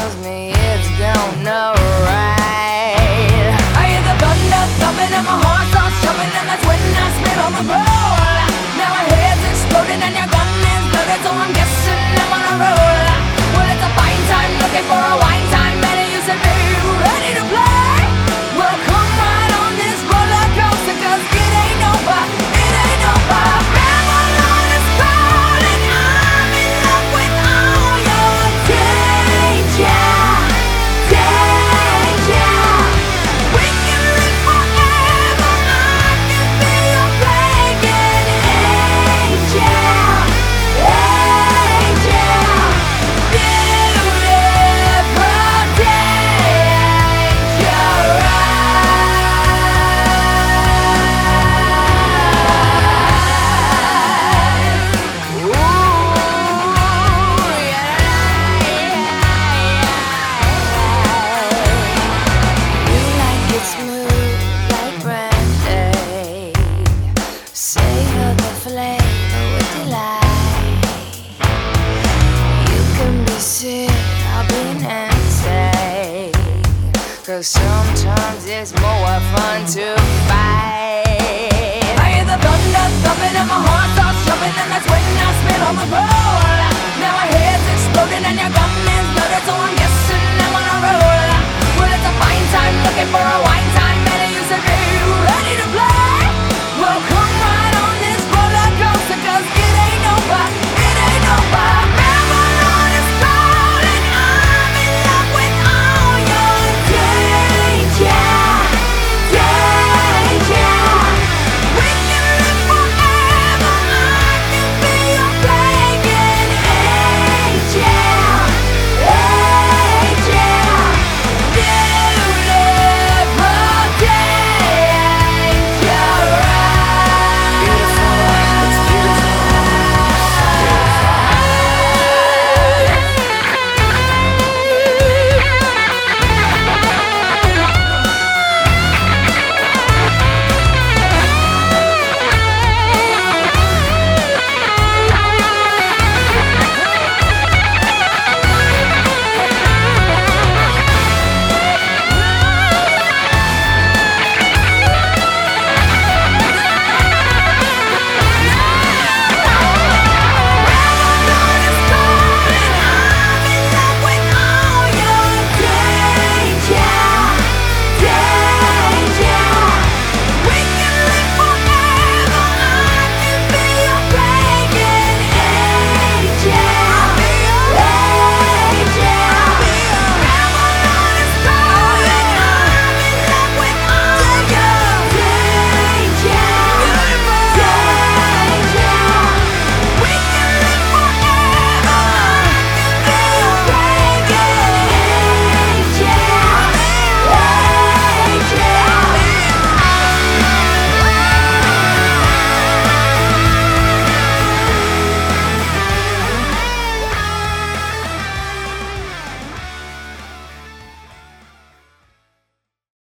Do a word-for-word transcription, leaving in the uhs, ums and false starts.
tells me it's gonna ride. I hear the thunder thumping and my heart starts jumping, and that's when I spit on the roll. Now my head's exploding and your gun is loaded, so I'm guessing I'm on a roll. Well, it's a fine time looking for a wine time, and you said, baby, you ready to play? Well, come right on this roller coaster, 'cause it ain't over, it ain't over. Babylon is calling, I'm in love with all your danger, danger. We can live forever, I can be your plaguing angel, angel. Beautiful dangerous. Ooh, yeah. You like it smooth like brandy. Savor the flavor with delight. You can be sick, I'll be Nancy, 'cause sometimes it's more fun to fight. I hear the thunder thumping and my heart starts jumping, and that's when I spit on the roll. Now my head's exploding and your gun